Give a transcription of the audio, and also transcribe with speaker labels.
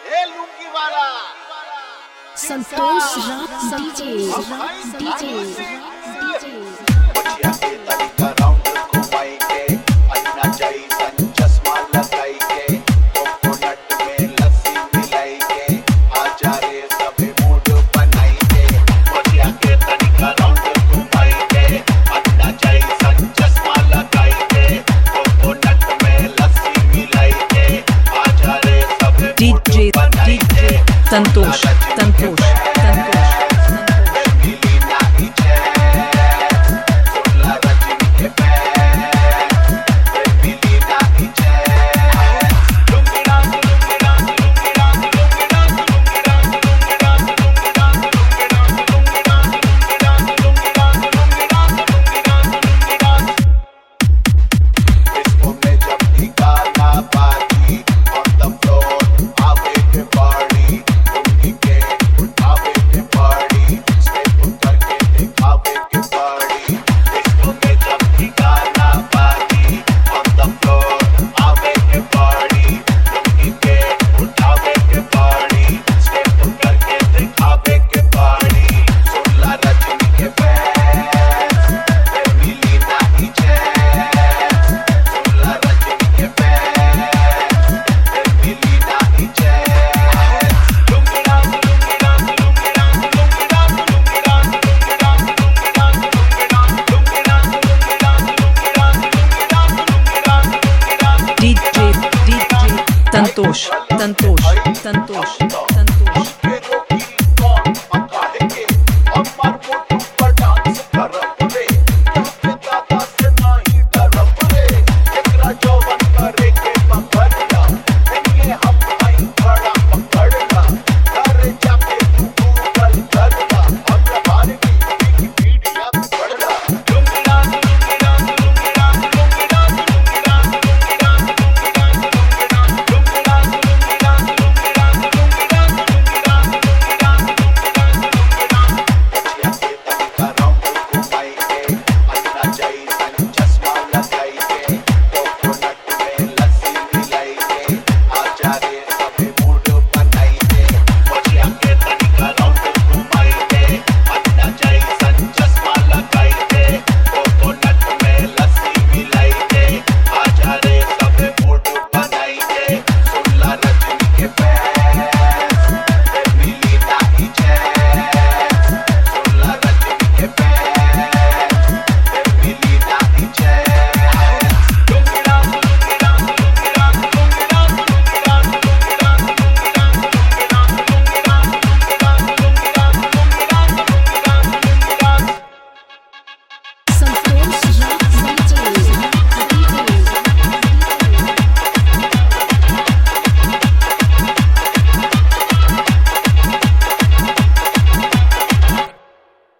Speaker 1: ए लुंगी वाला
Speaker 2: Santosh rock DJ
Speaker 1: बचिया के तरीका राउंड घुमाई के अन्ना जैसन चश्मा लगाई के कोकोनट में लस्सी मिलाई के आजा रे सबे मूड बनाई के बचिया के तरीका राउंड घुमाई के अन्ना जैसन चश्मा लगाई के कोकोनट में लस्सी मिलाई के आजा रे सबे
Speaker 3: डीजे संतोष संतोष